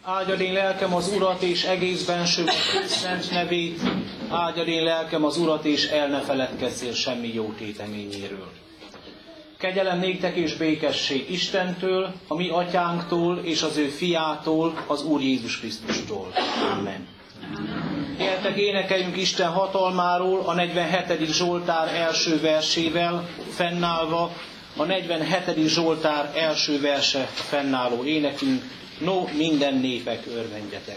Áldjad én lelkem az Urat, és egész bensőm az ő szent nevét. Áldjad én lelkem az Urat, és el ne feledkezzél semmi jó téteményéről. Kegyelem néktek és békesség Istentől, a mi atyánktól és az ő fiától, az Úr Jézus Krisztustól. Amen. Gyertek, énekeljünk Isten hatalmáról a 47. Zsoltár első versével fennállva, a 47. Zsoltár első verse fennálló énekünk. No, minden népek, örvendjetek!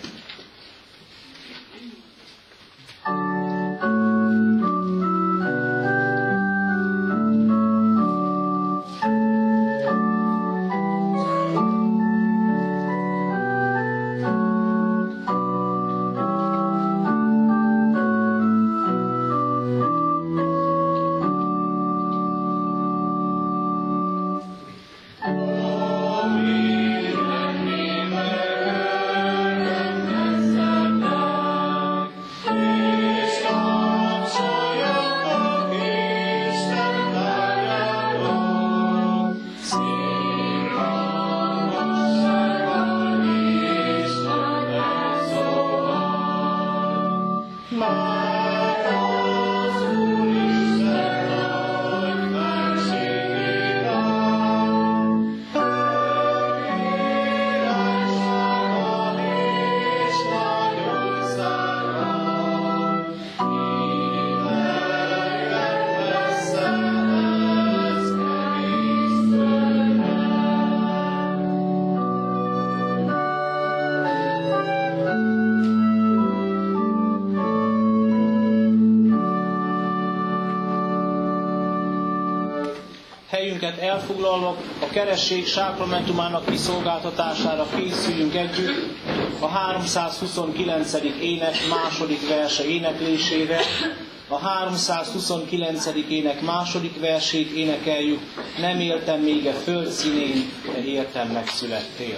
Elfoglalva a keresztség sákramentumának kiszolgáltatására készüljünk együtt a 329. ének második verse éneklésével. A 329. ének második versét énekeljük. Nem éltem még a föld színén, de értem megszülettél.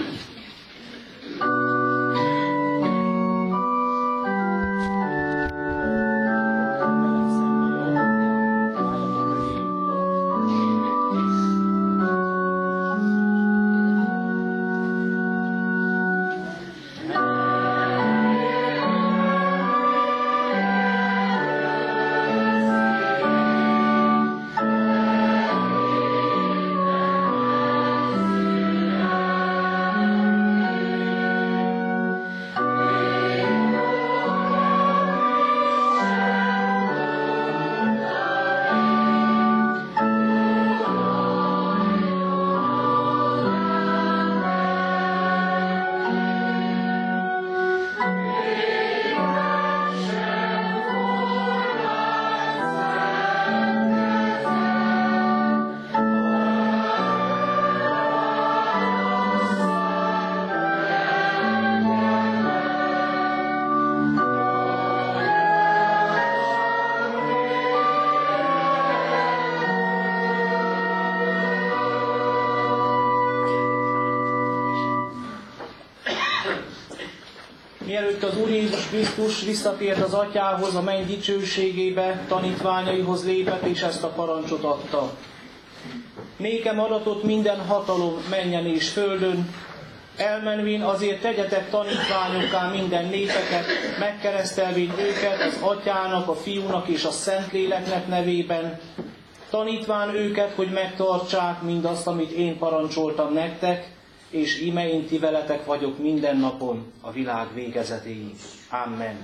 Mielőtt az Úr Jézus Krisztus visszatért az Atyához, a menny dicsőségébe, tanítványaihoz lépett, és ezt a parancsot adta. Nékem adatot minden hatalom mennyen és földön, elmenvén azért tegyetek tanítványokká minden népeket, megkeresztelvén őket az Atyának, a Fiúnak és a Szentléleknek nevében, tanítván őket, hogy megtartsák mindazt, amit én parancsoltam nektek, és íme én ti veletek vagyok minden napon a világ végezetéig. Amen.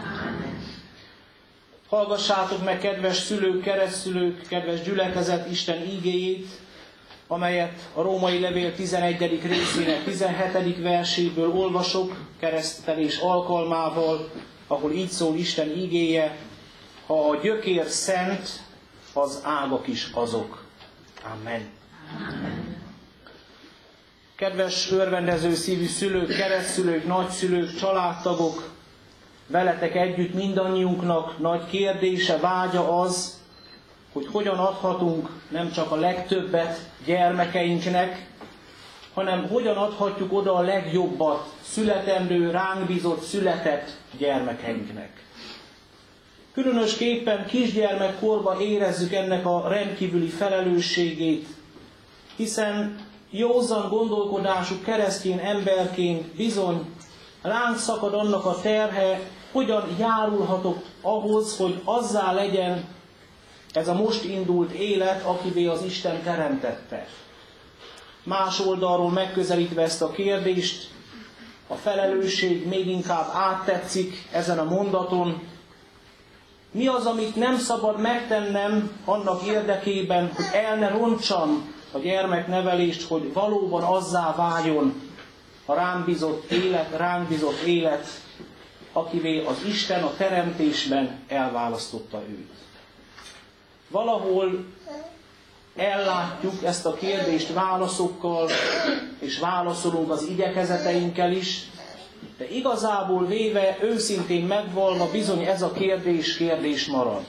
Hallgassátok meg, kedves szülők, keresztszülők, kedves gyülekezet, Isten ígéjét, amelyet a Római Levél 11. részének 17. verséből olvasok keresztelés alkalmával, ahol így szól Isten ígéje: ha a gyökér szent, az ágak is azok. Amen. Kedves örvendező szívű szülők, keresztszülők, nagyszülők, családtagok, veletek együtt mindannyiunknak nagy kérdése, vágya az, hogy hogyan adhatunk nem csak a legtöbbet gyermekeinknek, hanem hogyan adhatjuk oda a legjobbat születendő, ránk bízott, született gyermekeinknek. Különösképpen kisgyermekkorban érezzük ennek a rendkívüli felelősségét, hiszen józan gondolkodású keresztény emberként bizony ránk szakad annak a terhe, hogyan járulhatok ahhoz, hogy azzá legyen ez a most indult élet, akivé az Isten teremtette. Más oldalról megközelítve ezt a kérdést, a felelősség még inkább áttetszik ezen a mondaton. Mi az, amit nem szabad megtennem annak érdekében, hogy el ne rontsam a gyermeknevelést, hogy valóban azzá váljon a ránk bízott élet, akivé az Isten a teremtésben elválasztotta őt. Valahol ellátjuk ezt a kérdést válaszokkal, és válaszolunk az igyekezeteinkkel is, de igazából véve, őszintén megvalva bizony ez a kérdés marad.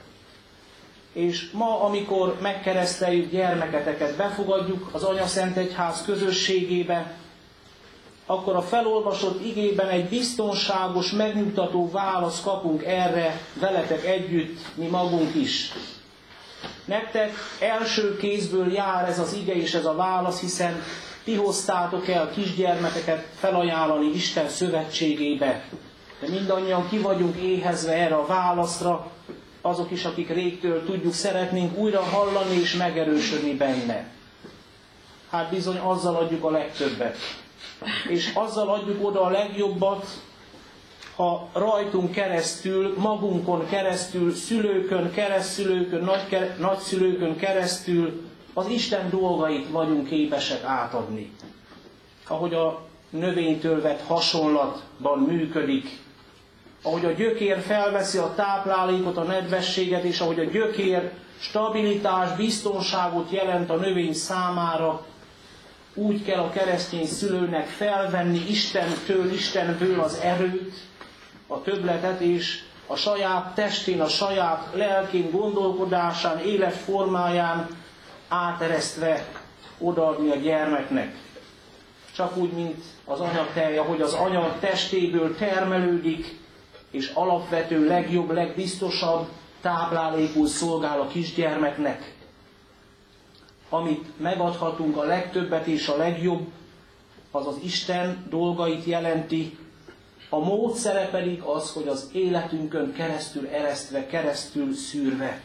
És ma, amikor megkereszteljük gyermeketeket, befogadjuk az Anyaszentegyház közösségébe, akkor a felolvasott igében egy biztonságos, megnyugtató választ kapunk erre veletek együtt, mi magunk is. Nektek első kézből jár ez az ige és ez a válasz, hiszen ti hoztátok el kisgyermekeket felajánlani Isten szövetségébe. De mindannyian ki vagyunk éhezve erre a válaszra, azok is, akik régtől tudjuk, szeretnénk újra hallani és megerősödni benne. Hát bizony azzal adjuk a legtöbbet. És azzal adjuk oda a legjobbat, ha rajtunk keresztül, magunkon keresztül, szülőkön, keresztszülőkön, nagyszülőkön keresztül az Isten dolgait vagyunk képesek átadni. Ahogy a növénytől vett hasonlatban működik, ahogy a gyökér felveszi a táplálékot, a nedvességet, és ahogy a gyökér stabilitás, biztonságot jelent a növény számára, úgy kell a keresztény szülőnek felvenni Istenből az erőt, a többletet, és a saját testén, a saját lelkén, gondolkodásán, életformáján áteresztve odaadni a gyermeknek. Csak úgy, mint az anyatej, ahogy az anya testéből termelődik, és alapvető, legjobb, legbiztosabb táplálékul szolgál a kisgyermeknek. Amit megadhatunk a legtöbbet és a legjobb, az az Isten dolgait jelenti. A módszere pedig az, hogy az életünkön keresztül eresztve, keresztül szűrve.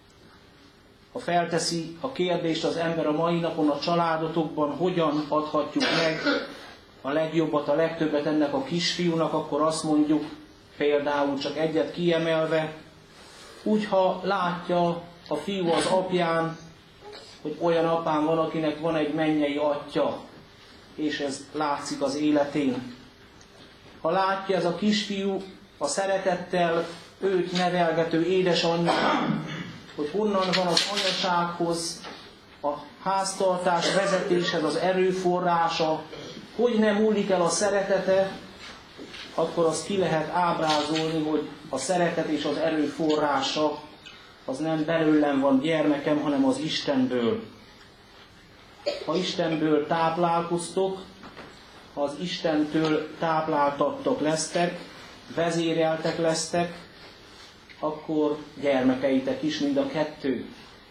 Ha felteszi a kérdést az ember a mai napon a családotokban, hogyan adhatjuk meg a legjobbat, a legtöbbet ennek a kisfiúnak, akkor azt mondjuk, például csak egyet kiemelve, úgy, ha látja a fiú az apján, hogy olyan apám van, akinek van egy mennyei atya, és ez látszik az életén. Ha látja ez a kisfiú a szeretettel őt nevelgető édesanyját, hogy honnan van az anyasághoz, a háztartás vezetéshez az erőforrása, hogy nem múlik el a szeretete, akkor azt ki lehet ábrázolni, hogy a szeretet és az erőforrása az nem belőlem van, gyermekem, hanem az Istenből. Ha Istenből táplálkoztok, ha az Istentől tápláltattok lesztek, vezéreltek lesztek, akkor gyermekeitek is mind a kettő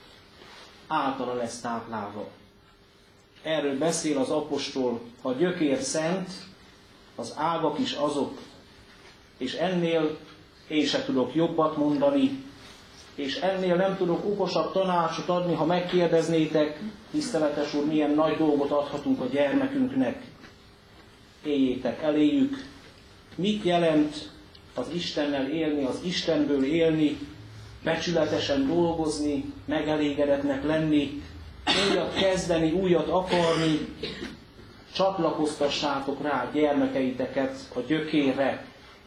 általa lesz táplálva. Erről beszél az apostol, a gyökér szent, az ágak is azok, és ennél én se tudok jobbat mondani, és ennél nem tudok okosabb tanácsot adni, ha megkérdeznétek, tiszteletes úr, milyen nagy dolgot adhatunk a gyermekünknek. Éljétek, eléjük, mit jelent az Istennel élni, az Istenből élni, becsületesen dolgozni, megelégedetnek lenni, újat kezdeni, újat akarni, csatlakoztassátok rá gyermekeiteket a gyökérre,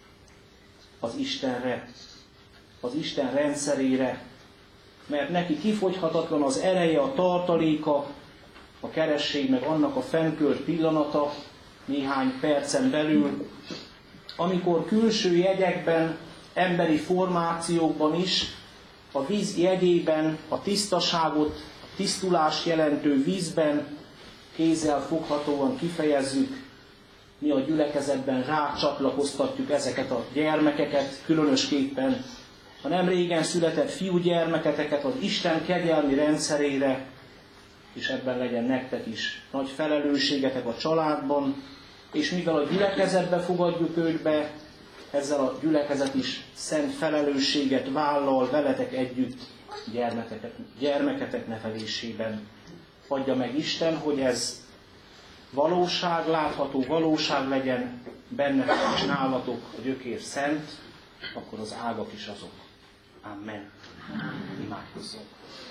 az Istenre, az Isten rendszerére, mert neki kifogyhatatlan az ereje, a tartaléka, a keresség meg annak a fennkölt pillanata néhány percen belül, amikor külső jegyekben, emberi formációkban is, a víz jegyében, a tisztaságot, a tisztulást jelentő vízben kézzel foghatóan kifejezzük, mi a gyülekezetben rácsatlakoztatjuk ezeket a gyermekeket, különösképpen a nem régen született fiúgyermeketeket az Isten kegyelmi rendszerére, és ebben legyen nektek is nagy felelősségetek a családban, és mivel a gyülekezetbe fogadjuk őt be, ezzel a gyülekezet is szent felelősséget vállal veletek együtt gyermeketek nevelésében. Adja meg Isten, hogy ez valóság, látható valóság legyen bennetek és nálatok, a gyökér szent, akkor az ágak is azok. Amen. Imádkozzunk.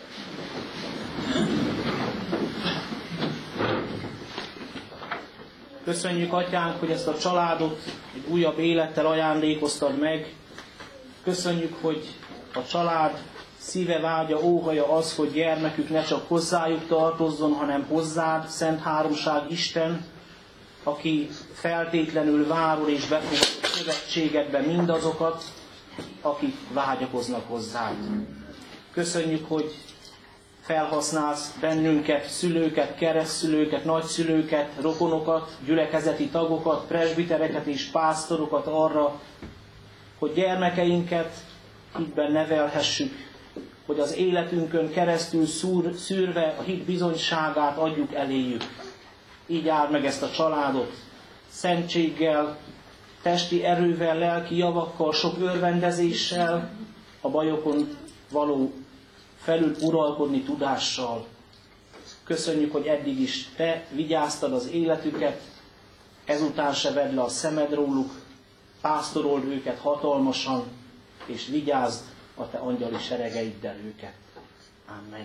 Köszönjük, Atyánk, hogy ezt a családot egy újabb élettel ajándékoztad meg. Köszönjük, hogy a család szíve, vágya, óhaja az, hogy gyermekük ne csak hozzájuk tartozzon, hanem hozzád, Szent Háromság Isten, aki feltétlenül várol és befogad a szövetségedbe mindazokat, akik vágyakoznak hozzád. Köszönjük, hogy felhasználsz bennünket, szülőket, keresztszülőket, nagyszülőket, rokonokat, gyülekezeti tagokat, presbitereket és pásztorokat arra, hogy gyermekeinket hitben nevelhessük, hogy az életünkön keresztül szűrve a hit bizonyságát adjuk eléjük. Így áld meg ezt a családot szentséggel, testi erővel, lelki javakkal, sok örvendezéssel, a bajokon való felül uralkodni tudással. Köszönjük, hogy eddig is te vigyáztad az életüket, ezután se vedd le a szemed róluk, pásztorold őket hatalmasan, és vigyázd a te angyali seregeiddel őket. Amen.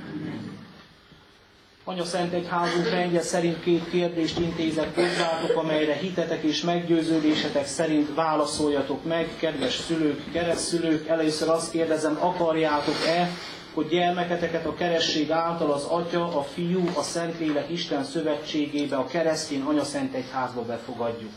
Anyaszent Egyházunk rendje szerint 2 kérdést intézek hozzátok, amelyre hitetek és meggyőződésetek szerint válaszoljatok meg, kedves szülők, keresztszülők. Először azt kérdezem, akarjátok-e, hogy gyermeketeket a keresztség által az Atya, a Fiú, a Szentlélek Isten szövetségébe, a keresztény Anyaszent Egyházba befogadjuk?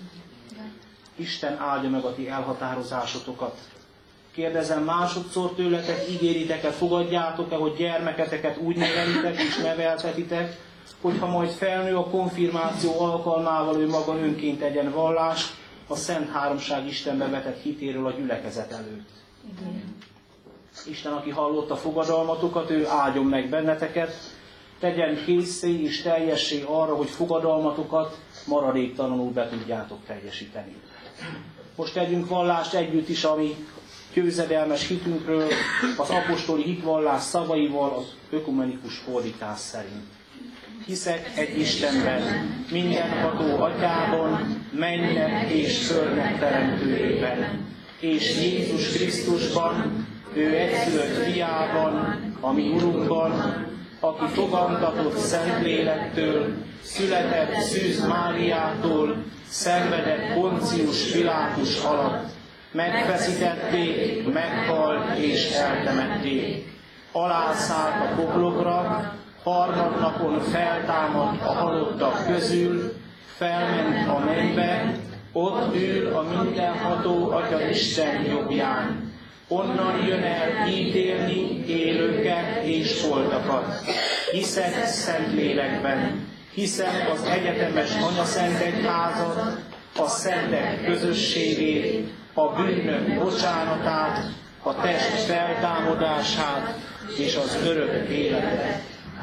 Isten áldja meg a ti elhatározásotokat. Kérdezem másodszor tőletek, ígéritek-e, fogadjátok-e, hogy gyermeketeket úgy nevelitek és neveltetitek, hogyha majd felnő a konfirmáció alkalmával ő maga önként tegyen vallást a Szent Háromság Istenbe vetett hitéről a gyülekezet előtt. Igen. Isten, aki hallotta fogadalmatokat, ő áldjon meg benneteket, tegyen készé és teljessé arra, hogy fogadalmatokat maradéktalanul be tudjátok teljesíteni. Most tegyünk vallást együtt is, ami győzedelmes hitünkről, az apostoli hitvallás szavaival, az ökumenikus fordítás szerint. Hiszek egy Istenben, mindenható Atyában, mennynek és földnek teremtőjében, és Jézus Krisztusban, ő egyszülött fiában, a mi Urunkban, aki fogantatott Szentlélektől, született Szűz Máriától, szenvedett Poncius Pilátus alatt, megfeszítették, meghalt és eltemették. Alászállt a poklokra, harmadnapon feltámadt a halottak közül, felment a mennybe, ott ül a mindenható Atya Isten jobbján. Onnan jön el ítélni élőket és holtakat. Hiszek Szentlélekben, hiszek az egyetemes Anyaszent Egyházat, a szentek közösségét, a bűnök bocsánatát, a test feltámadását és az örök életet.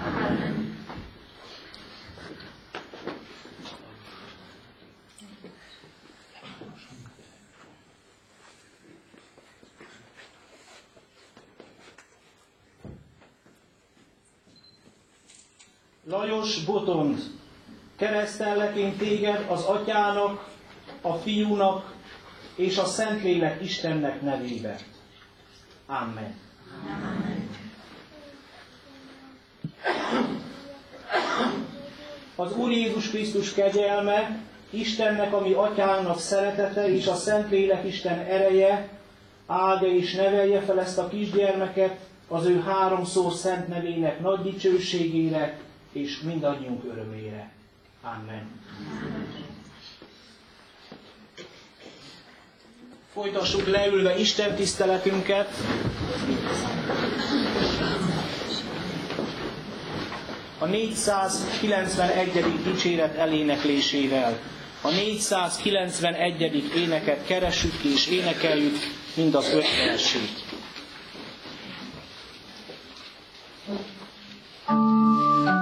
Lajos Botond, keresztellek én téged az Atyának, a Fiúnak és a Szentlélek Istennek nevébe. Amen. Az Úr Jézus Krisztus kegyelme, Istennek, ami Atyának szeretete és a Szentlélek Isten ereje áldja és nevelje fel ezt a kisgyermeket az ő háromszor szent nevének nagy dicsőségére és mindannyiunk örömére. Amen. Folytassuk leülve Isten tiszteletünket. A 491. dicséret eléneklésével. A 491. éneket keressük ki és énekeljük, mind az 5 versét.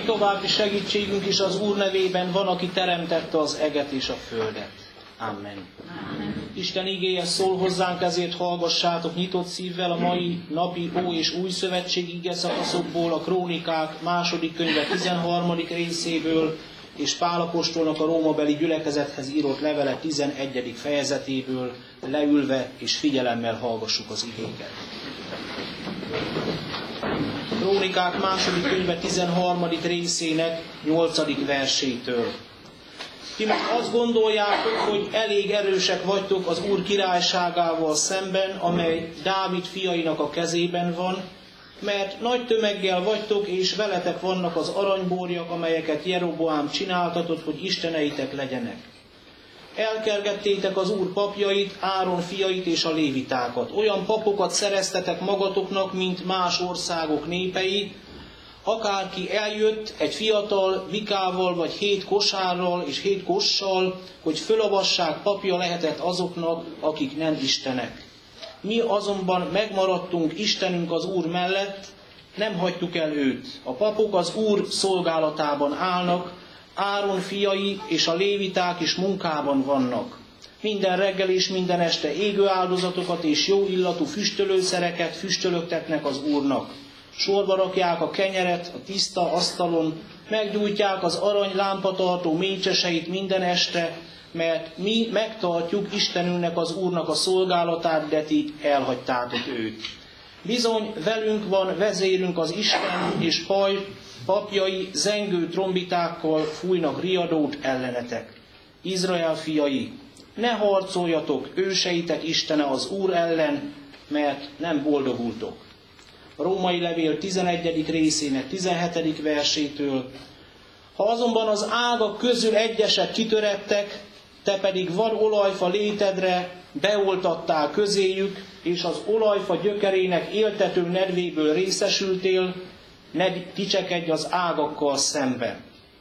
további segítségünk is az Úr nevében van, aki teremtette az eget és a földet. Amen. Isten igéje szól hozzánk, ezért hallgassátok nyitott szívvel a mai napi Ó és Új Szövetség ige szakaszokból, a Krónikák második könyve 13. részéből, és Pál apostolnak a rómabeli gyülekezethez írott levele 11. fejezetéből, leülve és figyelemmel hallgassuk az igéket. Krónikák második könyve 13. részének 8. versétől. Ti most azt gondoljátok, hogy elég erősek vagytok az Úr királyságával szemben, amely Dávid fiainak a kezében van, mert nagy tömeggel vagytok, és veletek vannak az aranyborjak, amelyeket Jeroboám csináltatott, hogy isteneitek legyenek. Elkergettétek az Úr papjait, Áron fiait és a lévitákat. Olyan papokat szereztetek magatoknak, mint más országok népei. Akárki eljött egy fiatal vikával, vagy 7 kosárral és 7 kossal, hogy fölavassák, papja lehetett azoknak, akik nem istenek. Mi azonban megmaradtunk Istenünk az Úr mellett, nem hagytuk el őt. A papok az Úr szolgálatában állnak, Áron fiai és a léviták is munkában vannak. Minden reggel és minden este égő áldozatokat és jó illatú füstölőszereket füstölöktetnek az Úrnak. Sorba rakják a kenyeret a tiszta asztalon, meggyújtják az arany lámpatartó mécseseit minden este, mert mi megtartjuk Istenünknek, az Úrnak a szolgálatát, de ti elhagytátok őt. Bizony velünk van vezérünk az Isten, és papjai zengő trombitákkal fújnak riadót ellenetek. Izrael fiai, ne harcoljatok, őseitek Istene az Úr ellen, mert nem boldogultok. A római levél 11. részének 17. versétől. Ha azonban az ágak közül egyesek kitörettek, te pedig van olajfa létedre, beoltattál közéjük, és az olajfa gyökerének éltető nedvéből részesültél, ne dicsekedj az ágakkal szemben.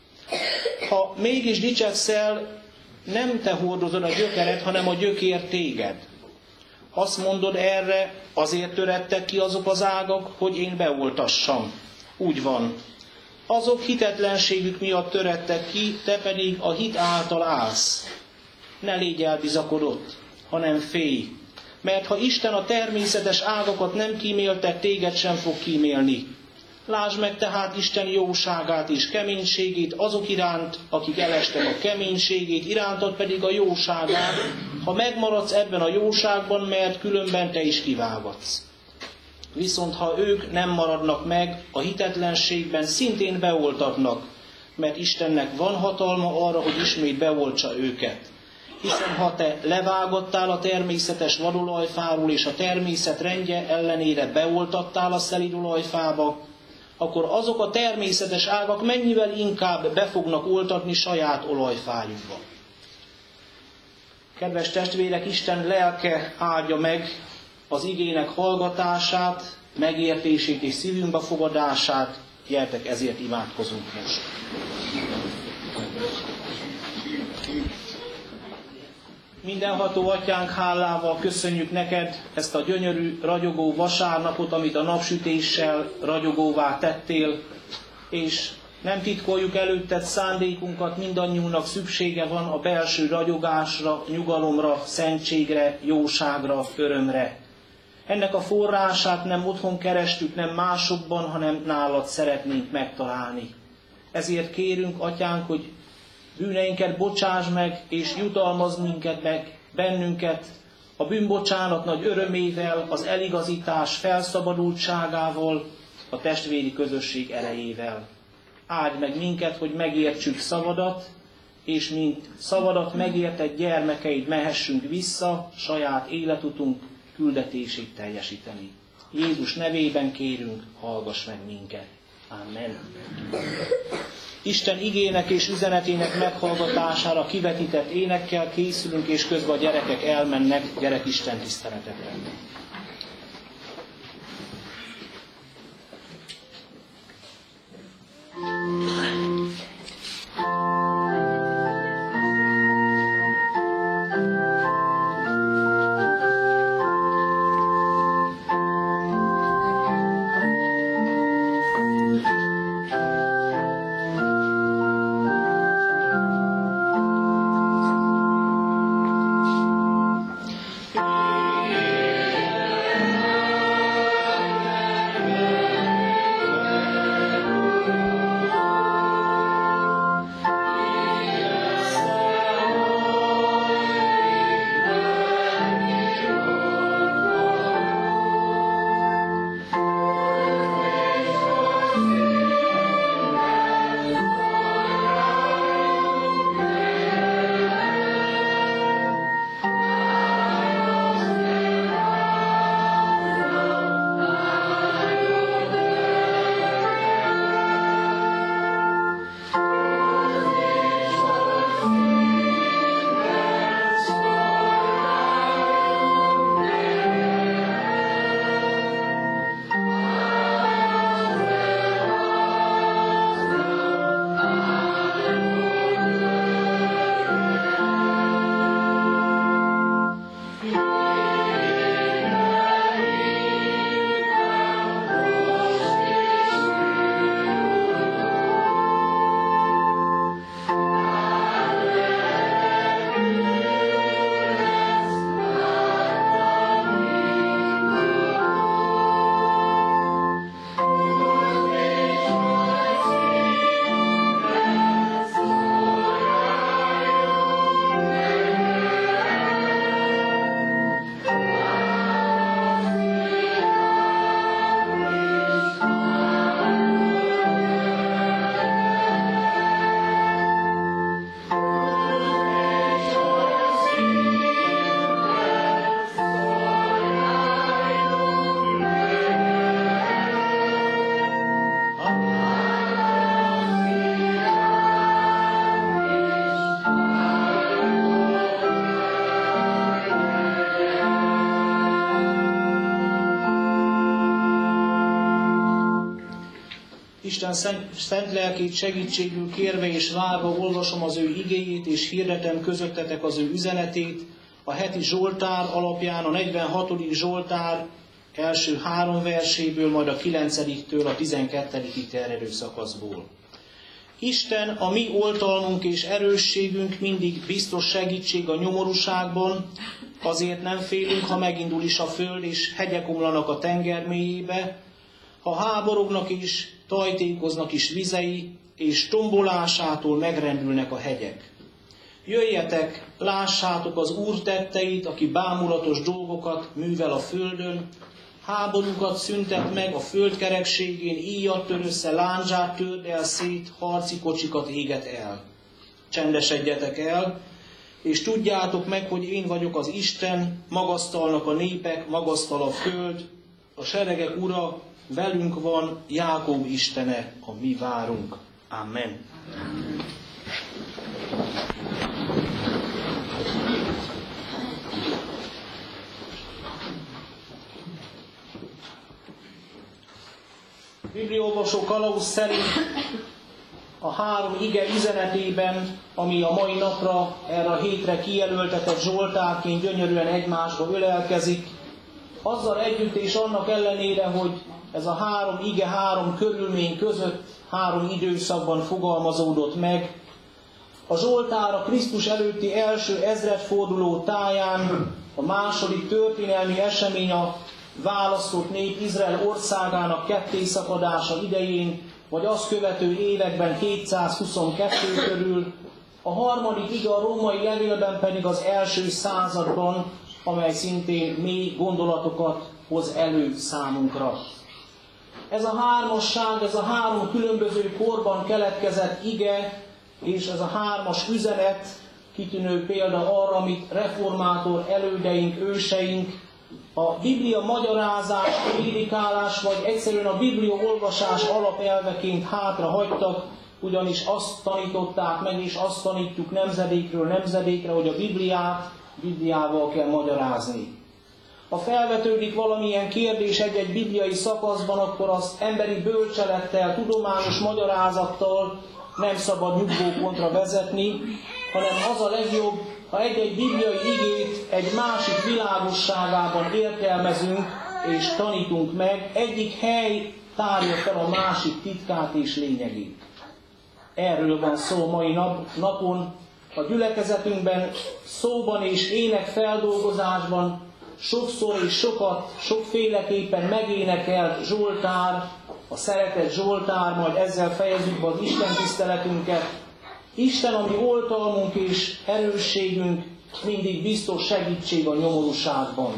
Ha mégis dicsekszel, nem te hordozod a gyökeret, hanem a gyökér téged. Azt mondod erre, azért törettek ki azok az ágak, hogy én beoltassam. Úgy van. Azok hitetlenségük miatt törettek ki, te pedig a hit által állsz. Ne légy elbizakodott, hanem félj. Mert ha Isten a természetes ágakat nem kímélte, téged sem fog kímélni. Lásd meg tehát Isten jóságát és keménységét azok iránt, akik elestek a keménységét, irántad pedig a jóságát, ha megmaradsz ebben a jóságban, mert különben te is kivágadsz. Viszont ha ők nem maradnak meg, a hitetlenségben szintén beoltatnak, mert Istennek van hatalma arra, hogy ismét beoltsa őket. Hiszen ha te levágottál a természetes vadolajfáról, és a természet rendje ellenére beoltattál a szelíd olajfába, akkor azok a természetes ágak mennyivel inkább be fognak oltatni saját olajfájukba. Kedves testvérek, Isten lelke áldja meg az igének hallgatását, megértését és szívünkbe fogadását. Gyertek, ezért imádkozunk most. Mindenható Atyánk, hálával köszönjük neked ezt a gyönyörű, ragyogó vasárnapot, amit a napsütéssel ragyogóvá tettél, és nem titkoljuk előtted szándékunkat, mindannyiunknak szüksége van a belső ragyogásra, nyugalomra, szentségre, jóságra, örömre. Ennek a forrását nem otthon kerestük, nem másokban, hanem nálad szeretnénk megtalálni. Ezért kérünk, Atyánk, hogy bűneinket bocsáss meg, és jutalmazz minket meg, bennünket, a bűnbocsánat nagy örömével, az eligazítás felszabadultságával, a testvéri közösség erejével. Áld meg minket, hogy megértsük szavadat, és mint szavadat megértett gyermekeid mehessünk vissza saját életutunk küldetését teljesíteni. Jézus nevében kérünk, hallgass meg minket. Amen. Isten igének és üzenetének meghallgatására kivetített énekkel készülünk, és közben a gyerekek elmennek gyerekisten tiszteletekre. Isten szent lelkét segítségül kérve és várva olvasom az ő igéjét, és hirdetem közöttetek az ő üzenetét, a heti Zsoltár alapján a 46. Zsoltár első 3 verséből, majd a 9-től a 12-ig terjedő szakaszból. Isten a mi oltalmunk és erősségünk, mindig biztos segítség a nyomorúságban, azért nem félünk, ha megindul is a föld, és hegyek omlanak a tenger mélyébe, ha háborognak is, tajtékoznak is vizei, és tombolásától megrendülnek a hegyek. Jöjjetek, lássátok az Úr tetteit, aki bámulatos dolgokat művel a földön, háborúkat szüntet meg a föld kerekségén, íjat tör össze, lándzsát tört el szét, harci kocsikat éget el. Csendesedjetek el, és tudjátok meg, hogy én vagyok az Isten, magasztalnak a népek, magasztal a föld, a seregek Ura, velünk van, Jákob Istene, a mi várunk. Amen. Bibliaolvasó kalauz szerint a 3 ige üzenetében, ami a mai napra, erre a hétre kijelöltetett zsoltárként gyönyörűen egymásba ölelkezik, azzal együtt és annak ellenére, hogy ez a 3 ige 3 körülmény között 3 időszakban fogalmazódott meg, a zsoltár a Krisztus előtti első ezredforduló táján a második történelmi esemény a választott nép Izrael országának kettészakadása idején, vagy azt követő években 222 körül, a harmadik ige a római levélben pedig az első században, amely szintén mély gondolatokat hoz elő számunkra. Ez a hármasság, ez a 3 különböző korban keletkezett ige, és ez a 3-as üzenet kitűnő példa arra, amit reformátor elődeink, őseink a Biblia magyarázás, prédikálás, vagy egyszerűen a Biblia olvasás alapelveként hátrahagytak, ugyanis azt tanították meg, és azt tanítjuk nemzedékről nemzedékre, hogy a Bibliát Bibliával kell magyarázni. Ha felvetődik valamilyen kérdés egy-egy bibliai szakaszban, akkor az emberi bölcselettel, tudományos magyarázattal nem szabad nyugvópontra vezetni, hanem az a legjobb, ha egy-egy bibliai igét egy másik világosságában értelmezünk és tanítunk meg, egyik hely tárja fel a másik titkát és lényegét. Erről van szó mai napon, a gyülekezetünkben, szóban és énekfeldolgozásban sokszor és sokféleképpen megénekelt zsoltár, a szeretett zsoltár, majd ezzel fejezzük be az Isten tiszteletünket. Isten, ami oltalmunk és erősségünk, mindig biztos segítség a nyomorúságban.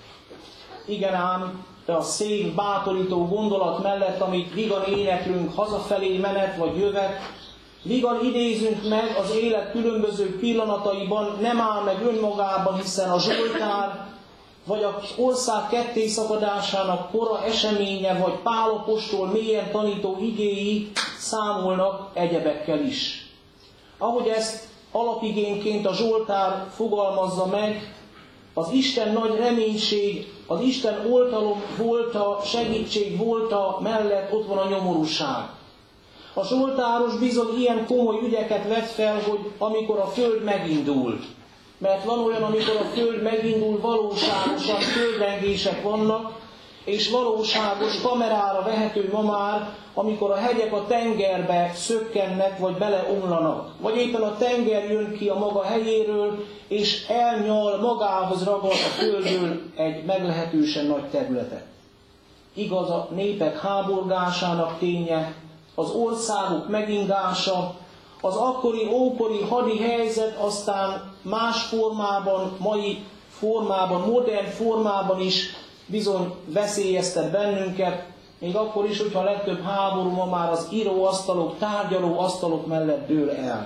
Igen ám, de a szép, bátorító gondolat mellett, amit vigan éneklünk hazafelé menet vagy jövet, vigan idézünk meg az élet különböző pillanataiban, nem áll meg önmagában, hiszen a zsoltár, vagy az ország kettészakadásának kora eseménye, vagy Pál apostol mélyen tanító igéi számolnak egyebekkel is. Ahogy ezt alapigénként a zsoltár fogalmazza meg, az Isten nagy reménység, az Isten oltalom volta, segítség volta mellett ott van a nyomorúság. A zsoltáros bizony ilyen komoly ügyeket vett fel, hogy amikor a föld megindul. Mert van olyan, amikor a föld megindul, valóságosan földrengések vannak, és valóságos kamerára vehető ma már, amikor a hegyek a tengerbe szökkennek, vagy beleomlanak. Vagy éppen a tenger jön ki a maga helyéről, és elnyal, magához ragad a földről egy meglehetősen nagy területet. Igaz, a népek háborgásának ténye, az országok megingása, az akkori ókori hadi helyzet aztán más formában, mai formában, modern formában is bizony veszélyeztet bennünket, még akkor is, hogyha a legtöbb háború ma már az íróasztalok, tárgyalóasztalok mellett dől el.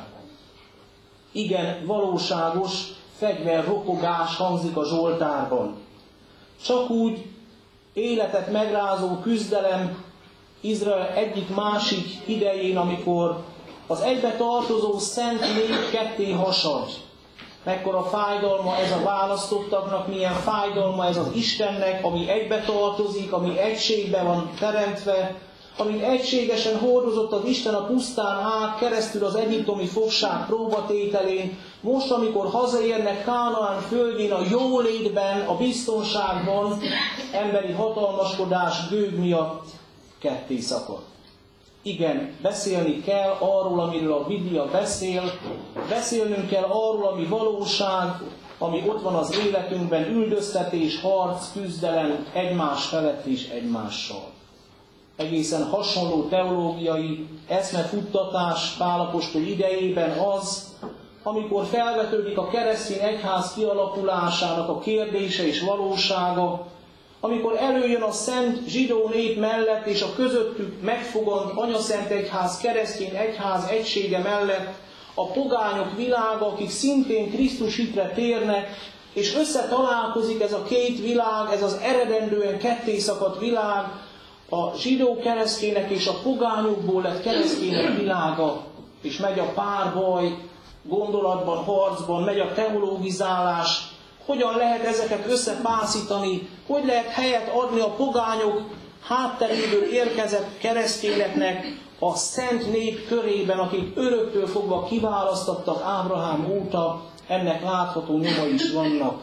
Igen, valóságos fegyverropogás hangzik a zsoltárban. Csak úgy életet megrázó küzdelem Izrael egyik-másik idején, amikor az egybe tartozó szent nép ketté hasad. Mekkora fájdalma ez a választottaknak, milyen fájdalma ez az Istennek, ami egybe tartozik, ami egységben van teremtve, amit egységesen hordozott az Isten a pusztán át, keresztül az egyiptomi fogság próbatételén, most, amikor hazaérnek Kánaán földjén, a jólétben, a biztonságban, emberi hatalmaskodás gőg miatt ketté szakad. Igen, beszélni kell arról, amiről a Biblia beszél, beszélnünk kell arról, ami valóság, ami ott van az életünkben, üldöztetés, harc, küzdelem egymás felett és egymással. Egészen hasonló teológiai eszmefuttatás Pál apostol idejében az, amikor felvetődik a keresztény egyház kialakulásának a kérdése és valósága, amikor előjön a szent zsidó nép mellett és a közöttük megfogant anyaszent egyház, keresztény egyház egysége mellett a pogányok világa, akik szintén Krisztus hitre térnek, és összetalálkozik ez a két világ, ez az eredendően kettészakadt világ, a zsidó keresztények és a pogányokból lett keresztények világa, és megy a párbaj, gondolatban, harcban, megy a teológizálás, hogyan lehet ezeket összepászítani, hogy lehet helyet adni a pogányok hátteréből érkezett keresztényeknek a szent nép körében, akik öröktől fogva kiválasztottak Ábrahám óta, ennek látható nyoma is vannak.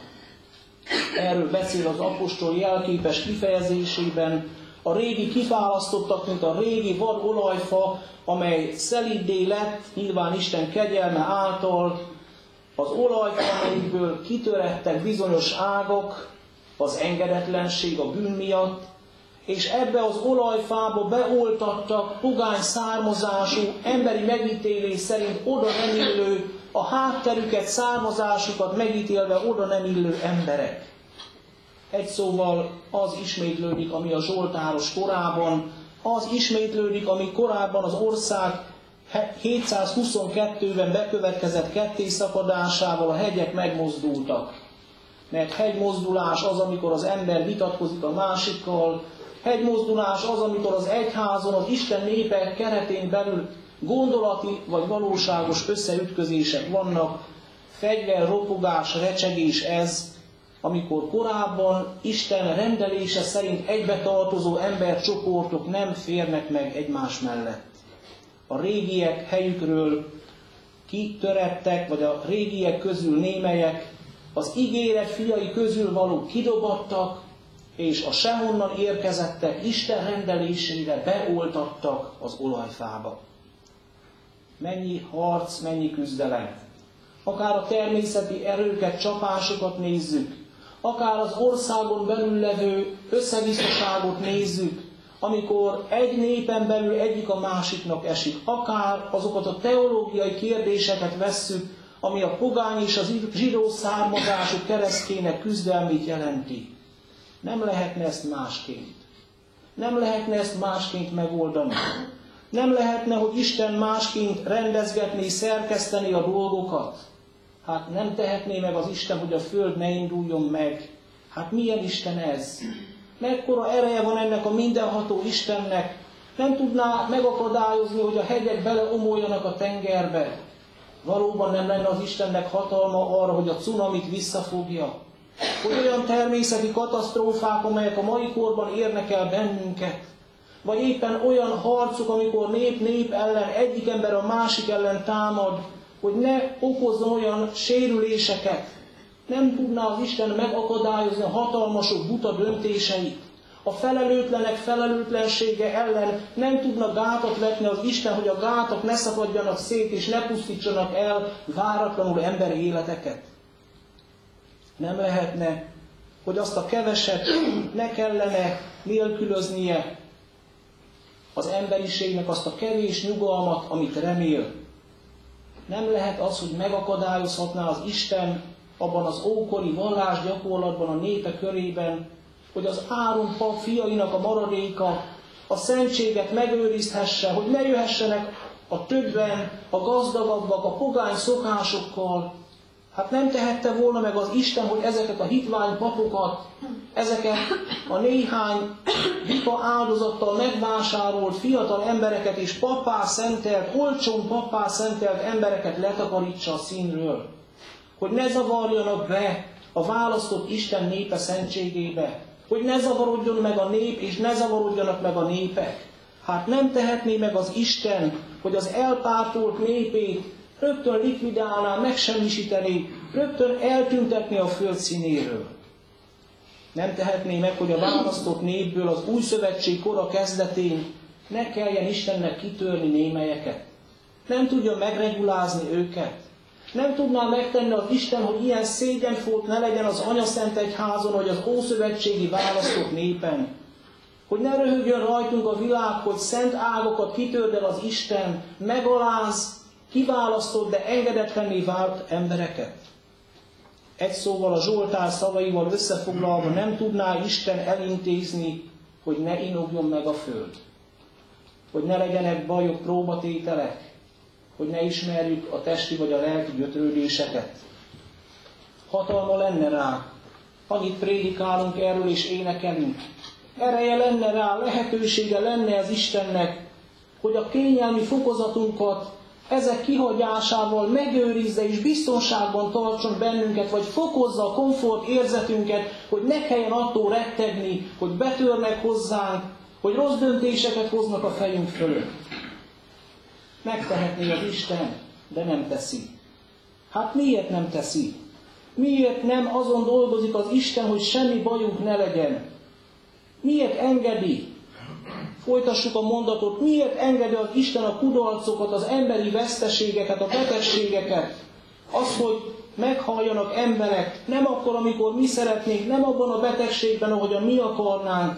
Erről beszél az apostol jelképes kifejezésében, a régi kiválasztottak, mint a régi vad olajfa, amely szeliddé lett, nyilván Isten kegyelme által, az olajfáikből kitörettek bizonyos ágak, az engedetlenség a bűn miatt, és ebbe az olajfába beoltattak pogány származású, emberi megítélés szerint oda nem illő, a hátterüket, származásukat megítélve oda nem illő emberek. Egy szóval az ismétlődik, ami a zsoltáros korában, az ismétlődik, ami korábban az ország 722-ben bekövetkezett kettészakadásával a hegyek megmozdultak. Mert hegymozdulás az, amikor az ember vitatkozik a másikkal, hegymozdulás az, amikor az egyházon, az Isten népe keretén belül gondolati vagy valóságos összeütközések vannak, fegyverropogás, recsegés ez, amikor korábban Isten rendelése szerint egybetartozó embercsoportok nem férnek meg egymás mellett. A régiek helyükről kitörettek, vagy a régiek közül némelyek az ígéret fiai közül való kidobattak, és a sehonnan érkezettek Isten rendelésére beoltattak az olajfába. Mennyi harc, mennyi küzdelem. Akár a természeti erőket, csapásokat nézzük, akár az országon belül levő összevisszaságot nézzük, amikor egy népen belül egyik a másiknak esik, akár azokat a teológiai kérdéseket vesszük, ami a pogány és az zsidó származású keresztények küzdelmét jelenti. Nem lehetne ezt másként. Nem lehetne ezt másként megoldani. Nem lehetne, hogy Isten másként rendezgetni, szerkeszteni a dolgokat. Hát nem tehetné meg az Isten, hogy a föld ne induljon meg. Hát milyen Isten ez? Mekkora ereje van ennek a mindenható Istennek? Nem tudná megakadályozni, hogy a hegyek beleomoljanak a tengerbe. Valóban nem lenne az Istennek hatalma arra, hogy a cunamit visszafogja. Hogy olyan természeti katasztrófák, amelyek a mai korban érnek el bennünket. Vagy éppen olyan harcok, amikor nép ellen, egyik ember a másik ellen támad, hogy ne okozzon olyan sérüléseket. Nem tudná az Isten megakadályozni a hatalmasok buta döntéseit. A felelőtlenek felelőtlensége ellen nem tudna gátat vetni az Isten, hogy a gátak ne szakadjanak szét és ne pusztítsanak el váratlanul emberi életeket. Nem lehetne, hogy azt a keveset ne kellene nélkülöznie az emberiségnek, azt a kevés nyugalmat, amit remél. Nem lehet az, hogy megakadályozhatná az Isten abban az ókori vallásgyakorlatban a népe körében, hogy az Áron pap fiainak a maradéka a szentséget megőrizhesse, hogy ne jöhessenek a többen, a gazdagabbak, a pogány szokásokkal. Hát nem tehette volna meg az Isten, hogy ezeket a hitvány papokat, ezeket a néhány vita áldozattal megvásárolt fiatal embereket és pappá szentelt, olcsón pappá szentelt embereket letakarítsa a színről. Hogy ne zavarjanak be a választott Isten népe szentségébe. Hogy ne zavarodjon meg a nép, és ne zavarodjanak meg a népek. Hát nem tehetné meg az Isten, hogy az elpártolt népét rögtön likvidálná, megsemmisítené, rögtön eltüntetné a föld színéről. Nem tehetné meg, hogy a választott népből az új szövetség kora kezdetén ne kelljen Istennek kitörni némelyeket. Nem tudja megregulázni őket. Nem tudná megtenni az Isten, hogy ilyen szégyenfolt ne legyen az Anyaszent Egyházon, vagy az ószövetségi választott népen. Hogy ne röhögjön rajtunk a világ, hogy szent ágakat kitördel az Isten, megaláz, kiválasztott, de engedetlenné vált embereket. Egy szóval a Zsoltár szavaival összefoglalva nem tudná Isten elintézni, hogy ne inogjon meg a föld. Hogy ne legyenek bajok, próbatételek, hogy ne ismerjük a testi vagy a lelki gyötrődéseket. Hatalma lenne rá, annyit prédikálunk erről és énekelünk. Ereje lenne rá, lehetősége lenne az Istennek, hogy a kényelmi fokozatunkat ezek kihagyásával megőrizze és biztonságban tartson bennünket, vagy fokozza a komfort érzetünket, hogy ne kelljen attól rettegni, hogy betörnek hozzánk, hogy rossz döntéseket hoznak a fejünk fölött. Megtehetné az Isten, de nem teszi. Hát miért nem teszi? Miért nem azon dolgozik az Isten, hogy semmi bajunk ne legyen? Miért engedi? Folytassuk a mondatot. Miért engedi az Isten a kudarcokat, az emberi veszteségeket, a betegségeket? Az, hogy meghalljanak emberek, nem akkor, amikor mi szeretnénk, nem abban a betegségben, ahogyan mi akarnánk.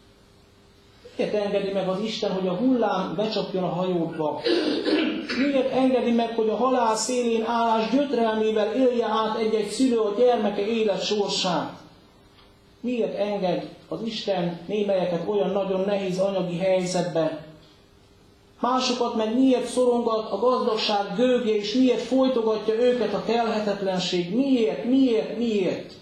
Miért engedi meg az Isten, hogy a hullám becsapjon a hajódba? Miért engedi meg, hogy a halál szélén állás gyötrelmével élje át egy-egy szülő a gyermeke élet sorsát? Miért enged az Isten némelyeket olyan nagyon nehéz anyagi helyzetbe? Másokat meg miért szorongat a gazdagság gőgje, és miért folytogatja őket a telhetetlenség? Miért?